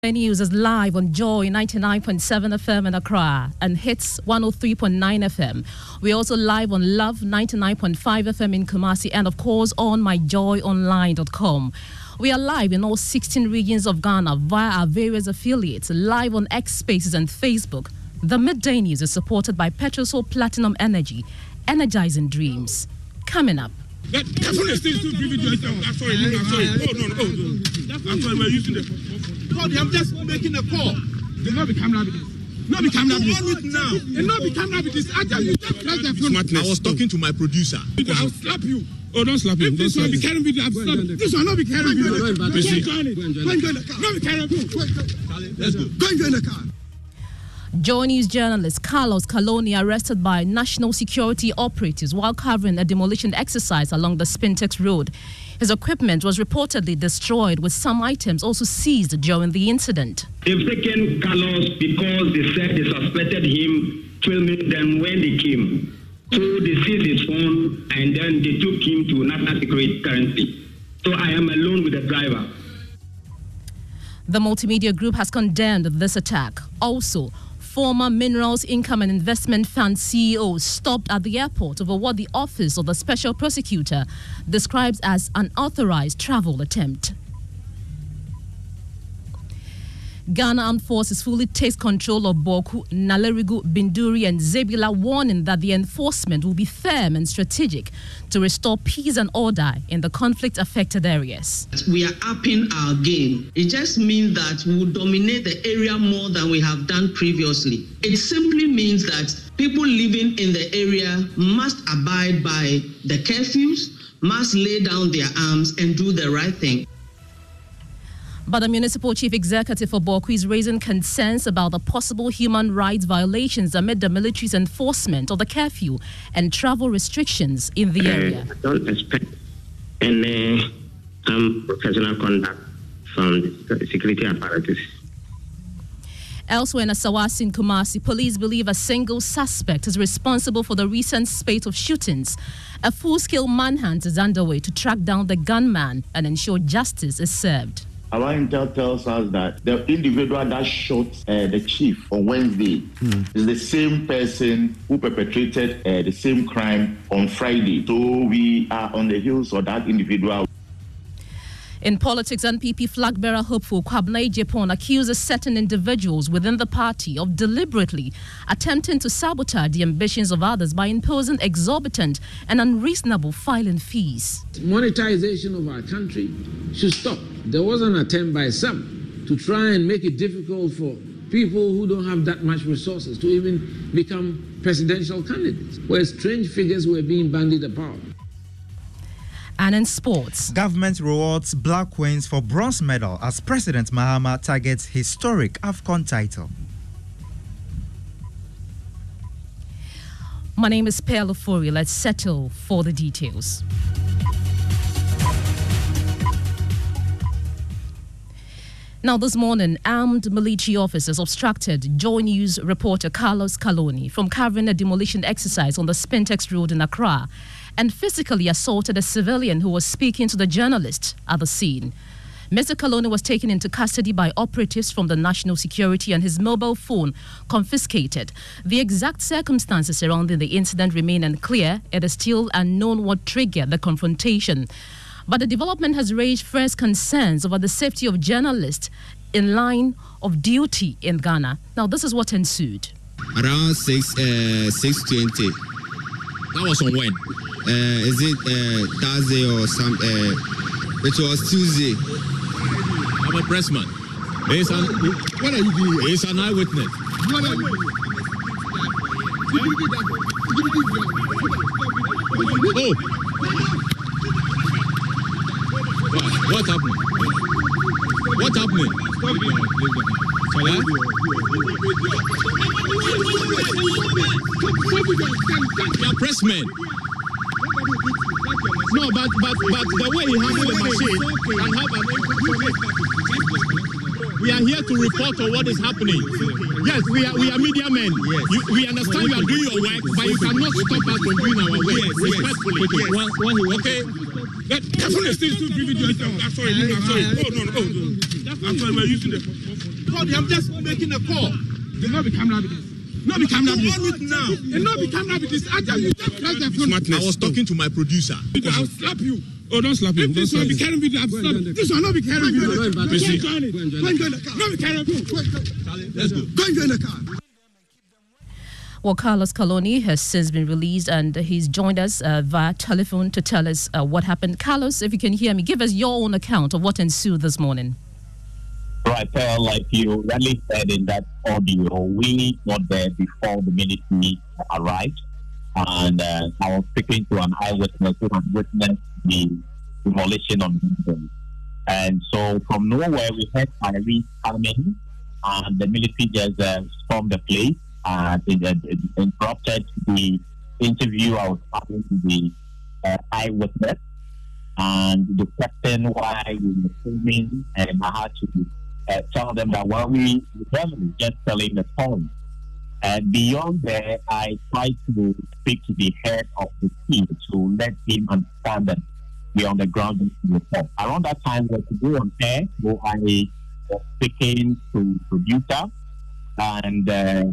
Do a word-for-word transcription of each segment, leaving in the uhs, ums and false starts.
News is live on Joy ninety-nine point seven F M in Accra and Hits one oh three point nine F M. We're also live on Love ninety-nine point five F M in Kumasi and, of course, on my joy online dot com. We are live in all sixteen regions of Ghana via our various affiliates, live on X Spaces and Facebook. The Midday News is supported by Petrosol Platinum Energy, energizing dreams. Coming up. That, that's what still still video. I'm sorry, I'm sorry. Oh, no, no, oh, no. I'm sorry, we're using the phone. I'm just making a call. They not be camera with this. Not be camera with this. Now. They not be camera with this. I tell you, just press the phone. I was talking to my producer. I'll slap you. Oh, don't slap him. This one be carrying video. I'm slapping. This one not be carrying video. Go and join it. Go and join the car. Not be carrying video. Let's go. Go and join the car. Joy News journalist Carlos Kaloni arrested by national security operatives while covering a demolition exercise along the Spintex Road. His equipment was reportedly destroyed, with some items also seized during the incident. They've taken Carlos because they said they suspected him filming them when they came. So they seized his phone and then they took him to national security currently. So I am alone with the driver. The multimedia group has condemned this attack. Also, former Minerals Income and Investment Fund C E O stopped at the airport over what the Office of the Special Prosecutor describes as an unauthorized travel attempt. Ghana Armed Forces fully takes control of Boku, Nalerigu, Binduri and Zebula, warning that the enforcement will be firm and strategic to restore peace and order in the conflict-affected areas. We are upping our game. It just means that we will dominate the area more than we have done previously. It simply means that people living in the area must abide by the curfews, must lay down their arms and do the right thing. But the municipal chief executive for Boku is raising concerns about the possible human rights violations amid the military's enforcement of the curfew and travel restrictions in the area. I don't expect any unprofessional conduct from the security apparatus. Elsewhere in Asawasi in Kumasi, police believe a single suspect is responsible for the recent spate of shootings. A full-scale manhunt is underway to track down the gunman and ensure justice is served. Our intel tells us that the individual that shot uh, the chief on Wednesday mm. is the same person who perpetrated uh, the same crime on Friday. So we are on the heels of that individual. In politics, N P P flag bearer hopeful Kwabena Ejapong accuses certain individuals within the party of deliberately attempting to sabotage the ambitions of others by imposing exorbitant and unreasonable filing fees. Monetization of our country should stop. There was an attempt by some to try and make it difficult for people who don't have that much resources to even become presidential candidates, where strange figures were being bandied about. And in sports, government rewards Black Queens for bronze medal as President Mahama targets historic AFCON title. My name is Pearl Ofori. Let's settle for the details. Now, this morning, armed military officers obstructed Joy News reporter Carlos Kaloni from covering a demolition exercise on the Spintex Road in Accra and physically assaulted a civilian who was speaking to the journalist at the scene. Mister Kaloni was taken into custody by operatives from the National Security and his mobile phone confiscated. The exact circumstances surrounding the incident remain unclear. It is still unknown what triggered the confrontation. But the development has raised fresh concerns over the safety of journalists in line of duty in Ghana. Now, this is what ensued. Around six uh, six twenty. That was on when? Uh, is it uh, Thursday or some? Uh, it was Tuesday. I'm a pressman. There's an, what are you doing? He's an eyewitness. What are you Oh. What, what happened? What happened? Huh? You are pressmen. No, but but but the way he handled the machine can have an impact. We are here to report on what is happening. Yes, we are we are media men. Yes. You, we understand you are doing your work, but you cannot stop us from doing our work. Yes, respectfully. Yes. When, when he okay. That, that's what they still do video. I'm sorry, I'm sorry. Oh no, no, oh, no. I'm sorry, we're using the phone. Sorry, I'm just making a call. There not be camera evidence. Not be camera evidence. On it now. And not be camera evidence. I tell you, just press the phone. I was talking to my producer. I'll slap you. Oh, don't slap him. If this one be carrying video, I'll slap you. This one not be carrying video. Go and join it. Go and join the car. Not be carrying video. Let's go. Go and join the car. Well, Carlos Kaloni has since been released and he's joined us uh, via telephone to tell us uh, what happened. Carlos, if you can hear me, give us your own account of what ensued this morning. Right, uh, like you rightly said in that audio, we were there before the military arrived, and uh, I was speaking to an eyewitness who had witnessed the demolition on the building. And so from nowhere, we heard firing coming, and the military just uh, stormed the place. Uh, it, it, it interrupted the interview I was having with the uh, eyewitness, and the question why we were filming, and I had to uh, tell them that well, we were just telling the story. And beyond there, I tried to speak to the head of the team to let him understand that we are on the ground report. Around that time, we were to go on air, so I was speaking to the producer, and uh,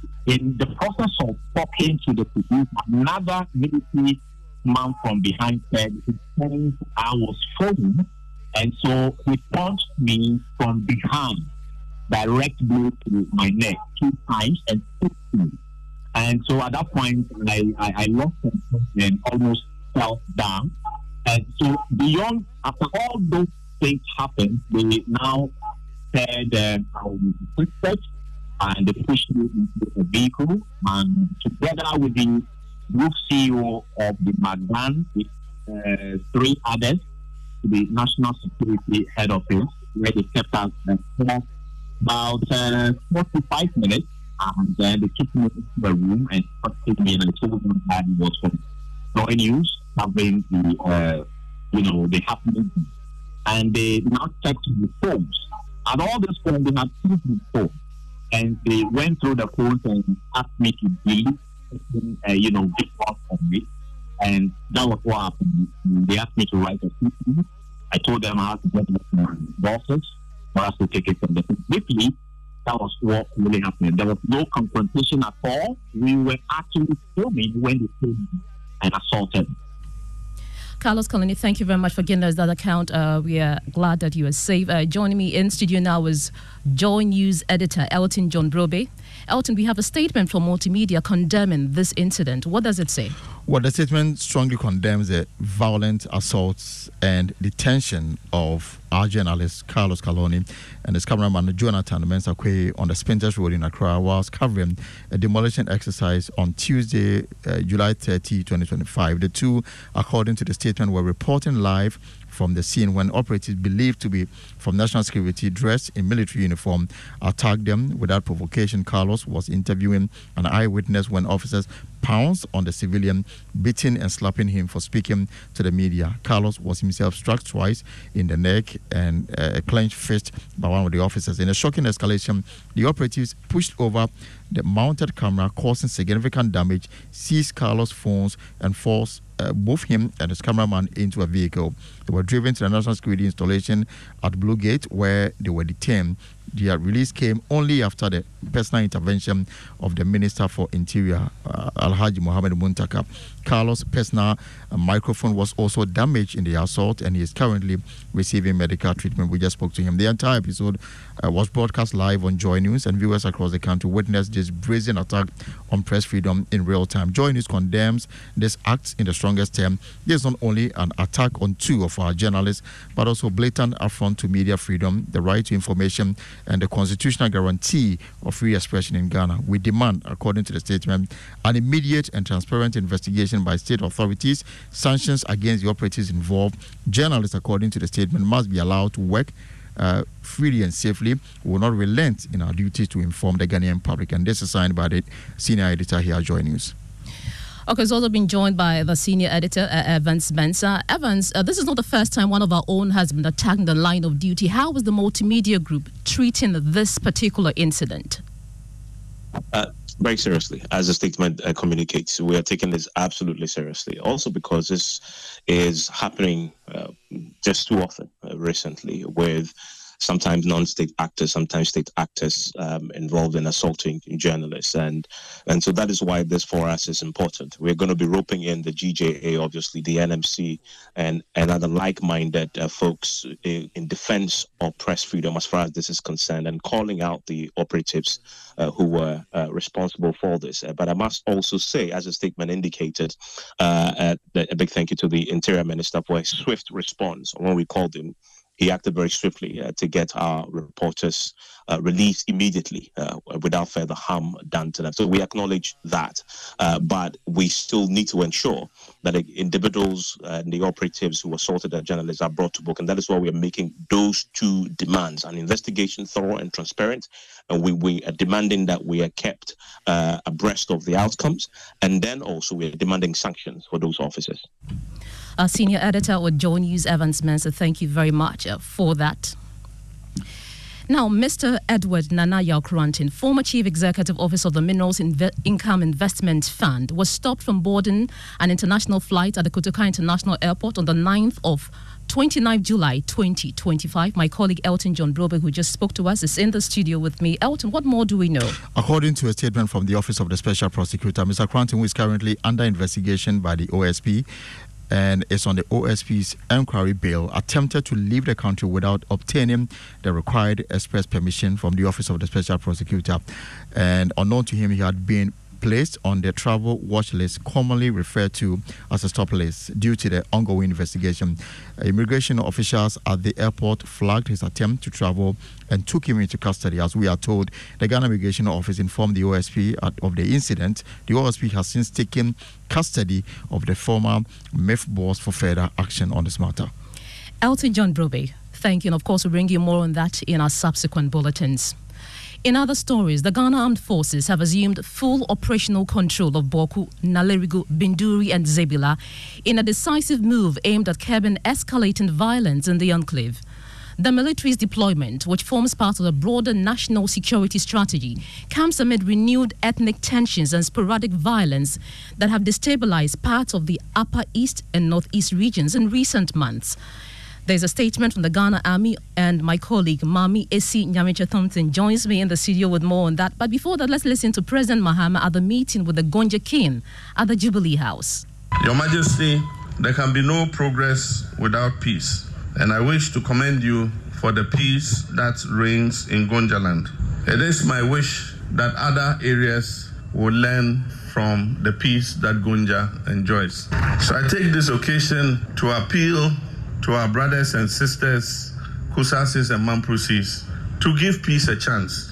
in the process of talking to the producer, another military man from behind said he thinks I was filming, and so he punched me from behind, direct blow to my neck two times and took me. And so at that point, I, I, I lost control and almost fell down. And so beyond, after all those things happened, they now said uh, I was suspect, and they pushed me into a vehicle, and together with the group C E O of the Magban, with uh, three others, to the National Security Head Office, where they kept us uh, for about uh, forty-five minutes, and then they took me into the room and questioned me, and I told them that it was from Joy News, covering the, uh, you know, the happening, and they now checked the phones. At all this point, they had two phones. And they went through the phones and asked me to delete, uh, you know, big part of me. And that was what happened. They asked me to write a statement. I told them I had to get with my bosses for us to take it from the briefly. That was what really happened. There was no confrontation at all. We were actually filming when they came and assaulted me. Carlos Kaloni, thank you very much for giving us that account. Uh, we are glad that you are safe. Uh, joining me in studio now is Joy News editor Elton John Brobe. Elton, we have a statement from Multimedia condemning this incident. What does it say? Well, the statement strongly condemns the violent assaults and detention of our journalist Carlos Kaloni and his cameraman Jonathan Mensah-Quaye on the Spintex Road in Accra whilst covering a demolition exercise on Tuesday, uh, July thirtieth, twenty twenty-five. The two, according to the statement, were reporting live from the scene when operatives believed to be from National Security dressed in military uniform attacked them. Without provocation, Carlos was interviewing an eyewitness when officers pounced on the civilian, beating and slapping him for speaking to the media. Carlos was himself struck twice in the neck and uh, a clenched fist by one of the officers. In a shocking escalation, the operatives pushed over the mounted camera, causing significant damage, seized Carlos' phones and forced uh, both him and his cameraman into a vehicle. They were driven to the National Security installation at Blue Gate, where they were detained. Their release came only after the personal intervention of the Minister for Interior, uh, Alhaji Mohammed Muntaka. Carlos' personal uh, microphone was also damaged in the assault, and he is currently receiving medical treatment. We just spoke to him. The entire episode uh, was broadcast live on Joy News, and viewers across the country witnessed this brazen attack on press freedom in real time. Joy News condemns this act in the strongest term. This is not only an attack on two of our journalists, but also blatant affront to media freedom, the right to information, and the constitutional guarantee of free expression in Ghana. We demand, according to the statement, an immediate and transparent investigation by state authorities, sanctions against the operatives involved. Journalists, according to the statement, must be allowed to work uh, freely and safely. We will not relent in our duty to inform the Ghanaian public. And this is signed by the senior editor here at Joy News. Okay, he's also been joined by the senior editor, uh, Evans Mensah. Evans, uh, this is not the first time one of our own has been attacked in the line of duty. How is the Multimedia Group treating this particular incident? Uh, very seriously, as the statement uh, communicates. We are taking this absolutely seriously. Also because this is happening uh, just too often uh, recently with sometimes non-state actors, sometimes state actors um, involved in assaulting journalists. And and so that is why this for us is important. We're going to be roping in the G J A, obviously, the N M C, and, and other like-minded uh, folks in, in defense of press freedom as far as this is concerned, and calling out the operatives uh, who were uh, responsible for this. Uh, but I must also say, as the statement indicated, uh, uh, a big thank you to the Interior Minister for a swift response. When we called him, he acted very swiftly uh, to get our reporters uh, released immediately uh, without further harm done to them. So we acknowledge that, uh, but we still need to ensure that individuals and uh, the operatives who assaulted the journalists are brought to book, and that is why we are making those two demands: an investigation thorough and transparent, and we, we are demanding that we are kept uh, abreast of the outcomes, and then also we are demanding sanctions for those officers. Our senior editor with Joy News, Evans Mensah, thank you very much uh, for that. Now, Mister Edward Nana Yao-Korankye, former Chief Executive Officer of the Minerals Inve- Income Investment Fund, was stopped from boarding an international flight at the Kotoka International Airport on the ninth of twenty-ninth of July twenty twenty-five. My colleague Elton John Brobe, who just spoke to us, is in the studio with me. Elton, what more do we know? According to a statement from the Office of the Special Prosecutor, Mister Korankye, who is currently under investigation by the O S P, and is on the O S P's inquiry bail, attempted to leave the country without obtaining the required express permission from the Office of the Special Prosecutor. And unknown to him, he had been placed on the travel watch list, commonly referred to as a stop list, due to the ongoing investigation. Immigration officials at the airport flagged his attempt to travel and took him into custody. As we are told, the Ghana Immigration Office informed the O S P of the incident. The O S P has since taken custody of the former M I F boss for further action on this matter. Elton John Brobe, thank you. And of course, we'll bring you more on that in our subsequent bulletins. In other stories, the Ghana Armed Forces have assumed full operational control of Boku, Nalerigu, Binduri and Zebila in a decisive move aimed at curbing escalating violence in the enclave. The military's deployment, which forms part of the broader national security strategy, comes amid renewed ethnic tensions and sporadic violence that have destabilized parts of the Upper East and Northeast regions in recent months. There's a statement from the Ghana Army, and my colleague Mami Esi Nyamiche Thompson joins me in the studio with more on that. But before that, let's listen to President Mahama at the meeting with the Gonja King at the Jubilee House. Your Majesty, there can be no progress without peace, and I wish to commend you for the peace that reigns in Gonjaland. It is my wish that other areas will learn from the peace that Gonja enjoys. So I take this occasion to appeal to our brothers and sisters, Kusasis and Mamprusis, to give peace a chance.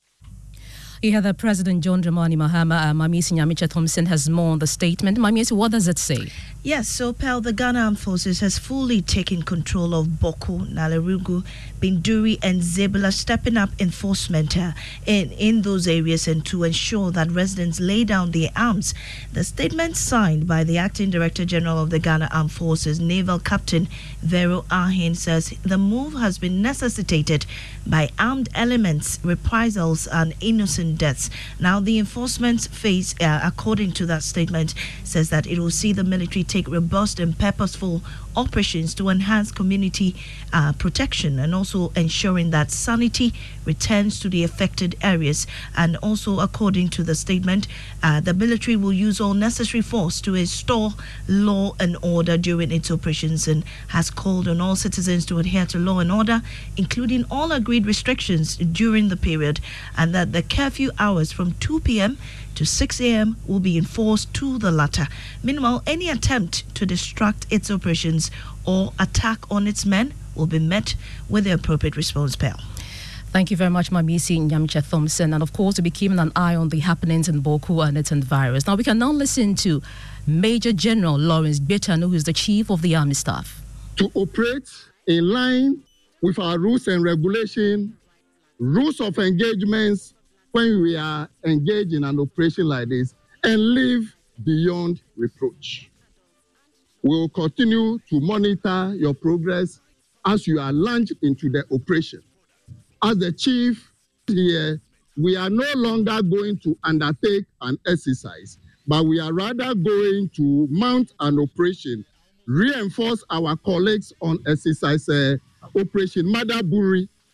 You hear that President John Dramani Mahama, uh, Mamisi Nyamiche Thompson, has more on the statement. Mamisi, what does it say? Yes, so Pal, the Ghana Armed Forces has fully taken control of Boku, Nalerugu, Binduri and Zebula, stepping up enforcement uh, in, in those areas and to ensure that residents lay down their arms. The statement signed by the Acting Director General of the Ghana Armed Forces, Naval Captain Vero Ahin, says the move has been necessitated by armed elements, reprisals and innocent deaths. Now, the enforcement phase, uh, according to that statement, says that it will see the military take robust and purposeful operations to enhance community uh, protection and also ensuring that sanity returns to the affected areas. And also, according to the statement, uh, the military will use all necessary force to restore law and order during its operations and has called on all citizens to adhere to law and order, including all agreed restrictions during the period, and that the curfew hours from two p.m. to six a.m. will be enforced to the latter. Meanwhile, any attempt to distract its operations or attack on its men will be met with the appropriate response. Pal. Thank you very much, Mamisi Nyamiche Thompson. And of course, we'll be keeping an eye on the happenings in Boku and its environs. Now, we can now listen to Major General Lawrence Gbetanu, who is the Chief of the Army Staff. To operate in line with our rules and regulations, rules of engagements when we are engaged in an operation like this, and live beyond reproach. We will continue to monitor your progress as you are launched into the operation. As the chief here, we are no longer going to undertake an exercise, but we are rather going to mount an operation, reinforce our colleagues on exercise uh, Operation Madaburi,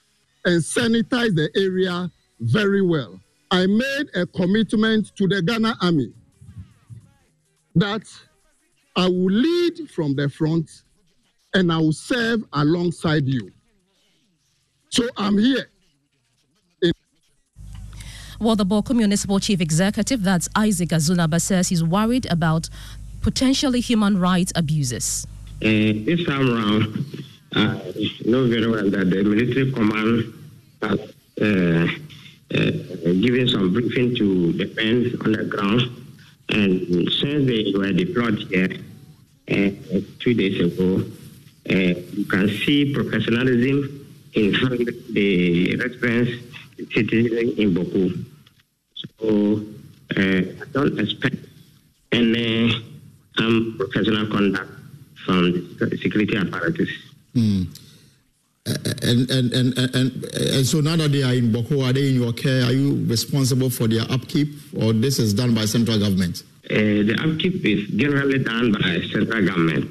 and sanitize the area very well. I made a commitment to the Ghana Army that I will lead from the front and I will serve alongside you. So I'm here. Well, the Bawku Municipal Chief Executive, that's Isaac Azunaba, says he's worried about potentially human rights abuses. Uh, this time around, uh, you know very well that the military command has uh, uh, given some briefing to the men on the ground. And since they were deployed here uh, two days ago, uh, you can see professionalism in handling the residents, citizens in Bawku. So uh, I don't expect any unprofessional conduct from the security apparatus. Mm. And, and, and, and, and so now that they are in Bawku, are they in your care? Are you responsible for their upkeep, or this is done by central government? Uh, the upkeep is generally done by central government.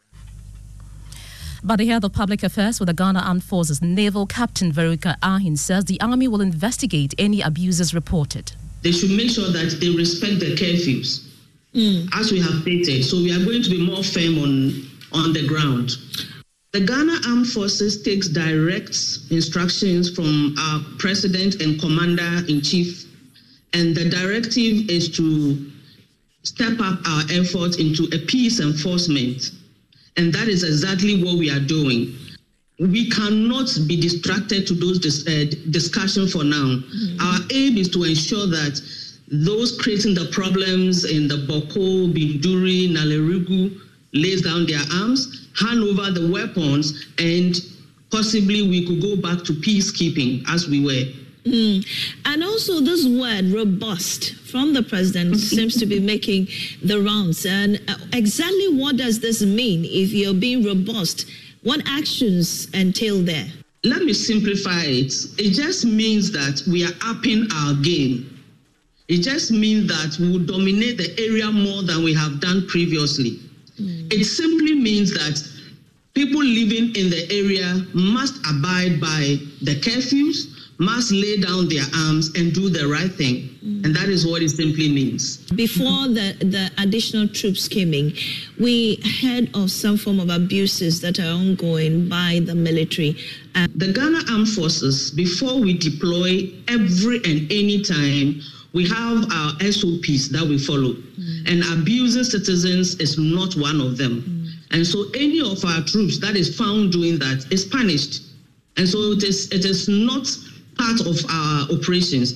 But the head of public affairs for the Ghana Armed Forces, Naval Captain Veronica Ahin, says the army will investigate any abuses reported. They should make sure that they respect the curfews, mm. as we have stated. So we are going to be more firm on, on the ground. The Ghana Armed Forces takes direct instructions from our President and Commander-in-Chief, and the directive is to step up our efforts into a peace enforcement, and that is exactly what we are doing. We cannot be distracted to those dis- uh, discussions for now. Mm-hmm. Our aim is to ensure that those creating the problems in the Bawku, Binduri, Nalerugu lays down their arms, hand over the weapons, and possibly we could go back to peacekeeping as we were. Mm. And also this word robust from the president seems to be making the rounds. And exactly what does this mean if you're being robust? What actions entail there? Let me simplify it. It just means that we are upping our game. It just means that we will dominate the area more than we have done previously. Mm. It simply means that people living in the area must abide by the curfews, must lay down their arms and do the right thing. Mm. And that is what it simply means. Before the, the additional troops came in, we heard of some form of abuses that are ongoing by the military. Uh, the Ghana Armed Forces, before we deploy every and any time, we have our S O Ps that we follow. Mm. And abusing citizens is not one of them. Mm. And so any of our troops that is found doing that is punished. And so it is, it is not part of our operations.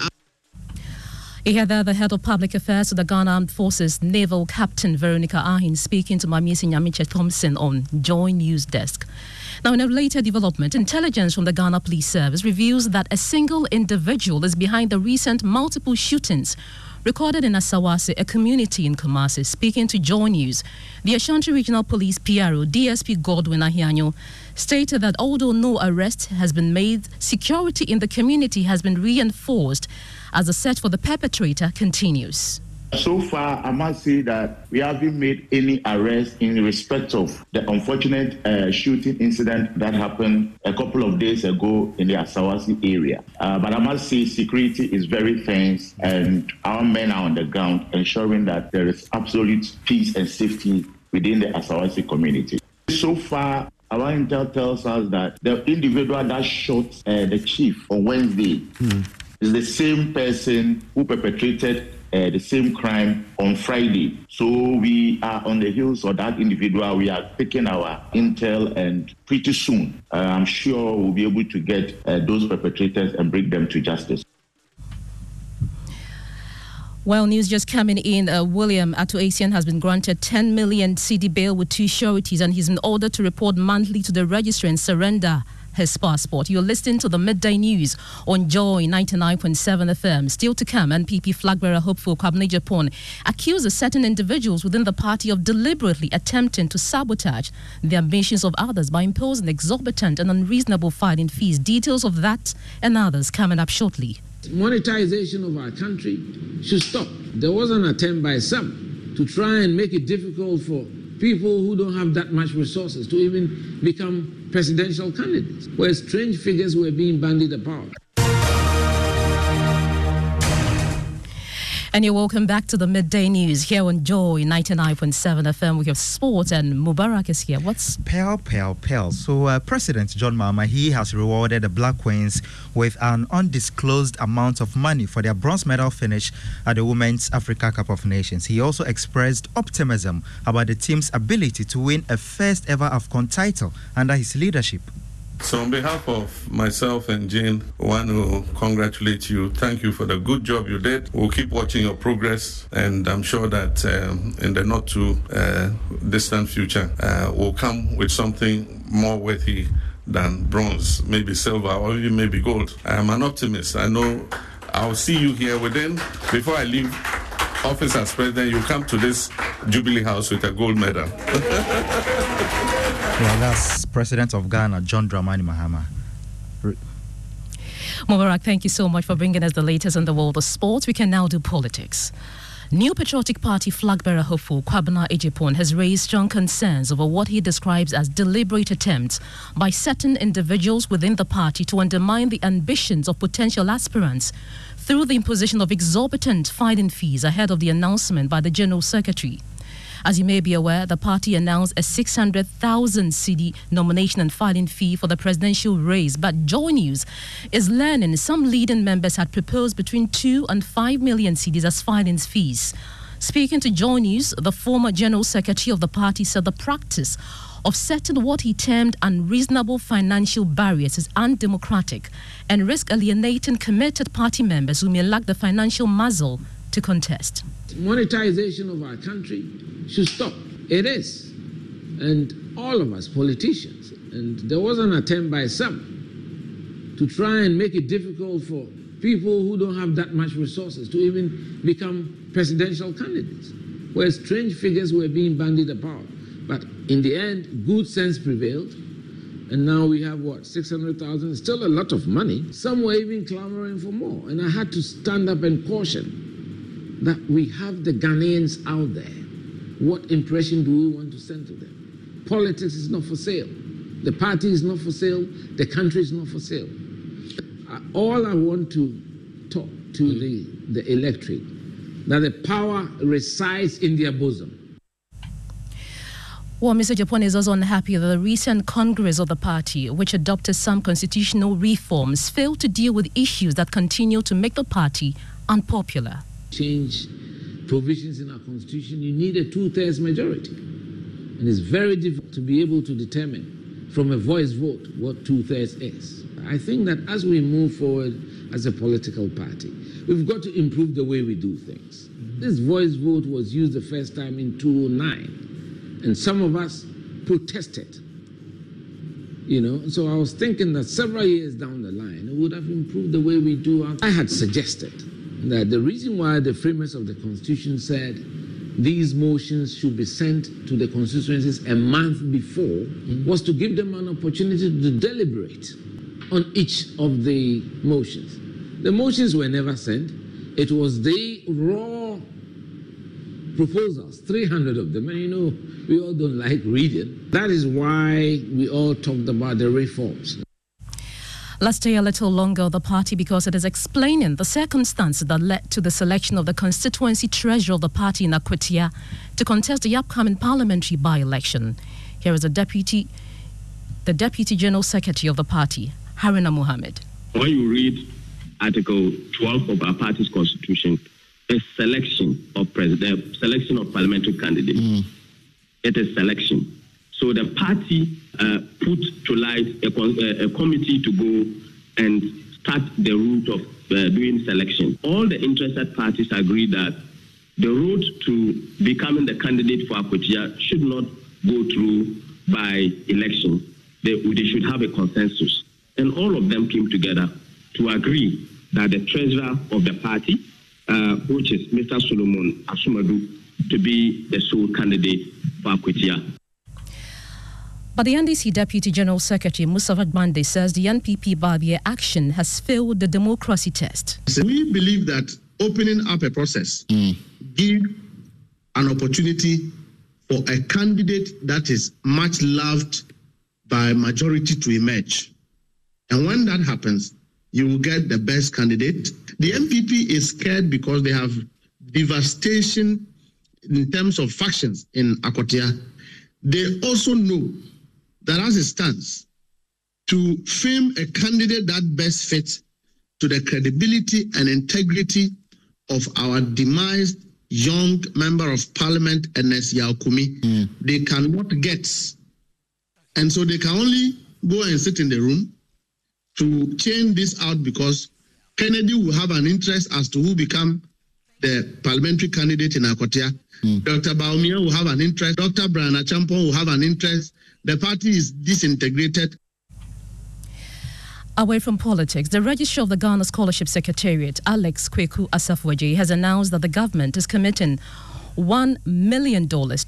You hear there the head of public affairs of the Ghana Armed Forces, Naval Captain Veronica Ahin, speaking to Mamisi Nyamiche Thompson on Joy News Desk. Now, in a related development, intelligence from the Ghana Police Service reveals that a single individual is behind the recent multiple shootings recorded in Asawase, a community in Kumasi. Speaking to Joy News, the Ashanti Regional Police P R O, D S P Godwin Ahianyo, stated that although no arrest has been made, security in the community has been reinforced as the search for the perpetrator continues. So far, I must say that we haven't made any arrests in respect of the unfortunate uh, shooting incident that happened a couple of days ago in the Asawase area. Uh, but I must say security is very tense, and our men are on the ground ensuring that there is absolute peace and safety within the Asawase community. So far, our intel tells us that the individual that shot uh, the chief on Wednesday mm. is the same person who perpetrated Uh, the same crime on Friday. So we are on the heels of that individual. We are taking our intel, and pretty soon, uh, I'm sure we'll be able to get uh, those perpetrators and bring them to justice. Well, news just coming in. Uh, William Atuasian has been granted ten million C D bail with two sureties, and he's been ordered to report monthly to the registry and surrender his passport. You're listening to the Midday News on Joy ninety-nine point seven F M. Still to come, N P P flag bearer hopeful Kwabena Agyapong accuses certain individuals within the party of deliberately attempting to sabotage the ambitions of others by imposing exorbitant and unreasonable filing fees. Details of that and others coming up shortly. Monetization of our country should stop. There was an attempt by some to try and make it difficult for people who don't have that much resources to even become presidential candidates, where strange figures were being bandied about. And you're welcome back to the Midday News here on Joy ninety-nine point seven F M. We have sport and Mubarak is here. What's... Pell, pell, pell. So uh, President John Mahama, he has rewarded the Black Queens with an undisclosed amount of money for their bronze medal finish at the Women's Africa Cup of Nations. He also expressed optimism about the team's ability to win a first ever AFCON title under his leadership. So on behalf of myself and Jane, I want to congratulate you. Thank you for the good job you did. We'll keep watching your progress, and I'm sure that um, in the not too uh, distant future, uh, we'll come with something more worthy than bronze, maybe silver, or even maybe gold. I'm an optimist. I know I'll see you here within, before I leave office as president, you come to this Jubilee House with a gold medal. Yeah, that's President of Ghana, John Dramani Mahama. Re- Mubarak, thank you so much for bringing us the latest in the world of sports. We can now do politics. New Patriotic Party flag-bearer hopeful Kwabena Ejipon has raised strong concerns over what he describes as deliberate attempts by certain individuals within the party to undermine the ambitions of potential aspirants through the imposition of exorbitant filing fees ahead of the announcement by the General Secretary. As you may be aware, the party announced a six hundred thousand cedi nomination and filing fee for the presidential race, but Joy News is learning some leading members had proposed between two and five million cedis as filing fees. Speaking to Joy News, the former General Secretary of the party said the practice of setting what he termed unreasonable financial barriers is undemocratic and risk alienating committed party members who may lack the financial muscle to contest. Monetization of our country should stop. It is. And all of us, politicians, and there was an attempt by some to try and make it difficult for people who don't have that much resources to even become presidential candidates, where strange figures were being bandied about. But in the end, good sense prevailed. And now we have, what, six hundred thousand? Still a lot of money. Some were even clamoring for more. And I had to stand up and caution that we have the Ghanaians out there. What impression do we want to send to them? Politics is not for sale. The party is not for sale. The country is not for sale. Uh, all I want to talk to the, the electorate, that the power resides in their bosom. Well, Mister Ejipon is also unhappy that the recent Congress of the party, which adopted some constitutional reforms, failed to deal with issues that continue to make the party unpopular. Change provisions in our constitution, you need a two-thirds majority. And it's very difficult to be able to determine from a voice vote what two-thirds is. I think that as we move forward as a political party, we've got to improve the way we do things. This voice vote was used the first time in two thousand nine, and some of us protested. You know, and so I was thinking that several years down the line, it would have improved the way we do our... I had suggested that the reason why the framers of the Constitution said these motions should be sent to the constituencies a month before mm-hmm. was to give them an opportunity to deliberate on each of the motions. The motions were never sent. It was the raw proposals, three hundred of them, and you know, we all don't like reading. That is why we all talked about the reforms. Let's stay a little longer on the party because it is explaining the circumstances that led to the selection of the constituency treasurer of the party in Akwatia to contest the upcoming parliamentary by-election. Here is the deputy, the deputy general secretary of the party, Haruna Mohammed. When you read Article twelve of our party's constitution, a selection of president, selection of parliamentary candidates. Mm. It is selection. So the party uh, put to light a, a, a committee to go and start the route of uh, doing selection. All the interested parties agree that the route to becoming the candidate for Akwatia should not go through by election. They, they should have a consensus. And all of them came together to agree that the treasurer of the party, uh, which is Mister Solomon Asumadu, to be the sole candidate for Akwatia. But the N D C Deputy General Secretary, Mustafa Bande, says the N P P Barbier action has failed the democracy test. We believe that opening up a process mm. give an opportunity for a candidate that is much loved by majority to emerge. And when that happens, you will get the best candidate. The M P P is scared because they have devastation in terms of factions in Akwatia. They also know that as it stands, to frame a candidate that best fits to the credibility and integrity of our demised young member of parliament, Ernest Yaokumi, mm. they cannot get. And so they can only go and sit in the room to change this out because Kennedy will have an interest as to who become the parliamentary candidate in Akwatia. Mm. Doctor Baumia will have an interest. Doctor Brian Achampong will have an interest. The party is disintegrated. Away from politics, the Registrar of the Ghana Scholarship Secretariat, Alex Kweku Asafwaji, has announced that the government is committing one million dollars